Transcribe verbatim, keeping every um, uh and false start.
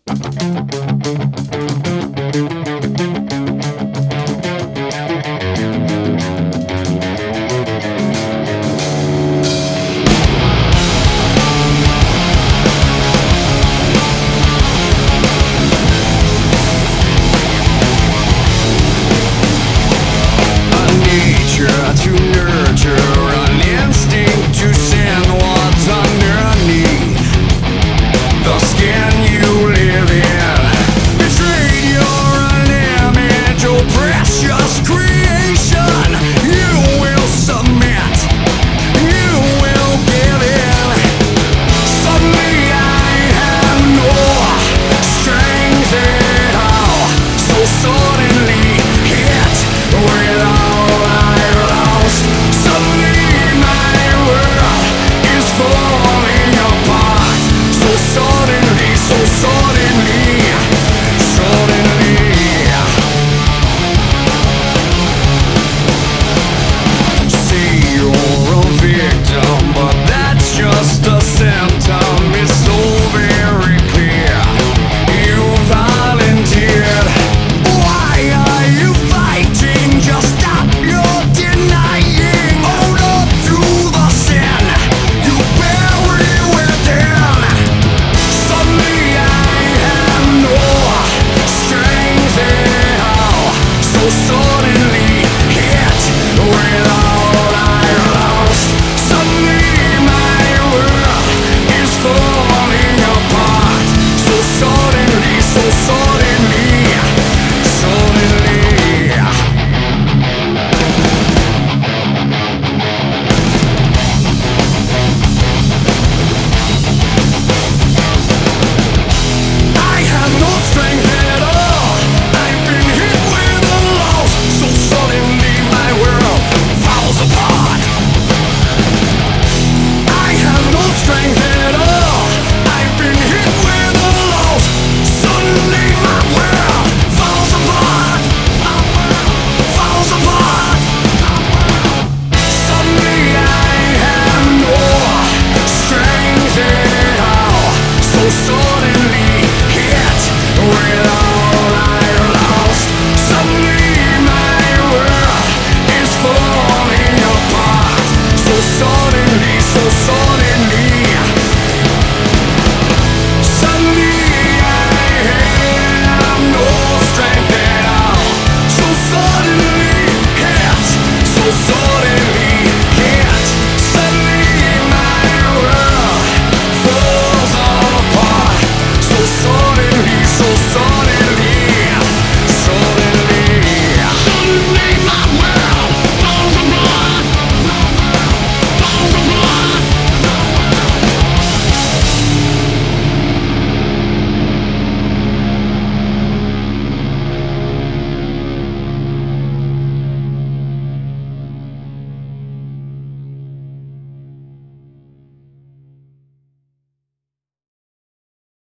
To nurture an instinct to send what's underneath the skin you live in. Betrayed you're an image, oh precious creation. You will submit, you will give in. Suddenly I have no strength at all, so suddenly hit without so